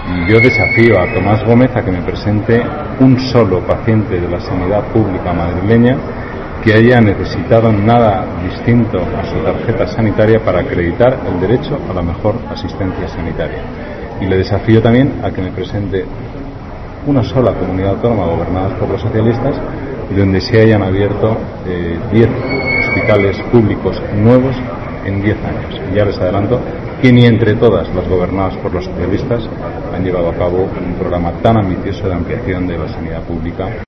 Y yo desafío a Tomás Gómez a que me presente un solo paciente de la sanidad pública madrileña que haya necesitado nada distinto a su tarjeta sanitaria para acreditar el derecho a la mejor asistencia sanitaria. Y le desafío también a que me presente una sola comunidad autónoma gobernada por los socialistas donde se hayan abierto 10 hospitales públicos nuevos en 10 años. Y ya les adelanto que ni entre todas las gobernadas por los socialistas han llevado a cabo un programa tan ambicioso de ampliación de la sanidad pública.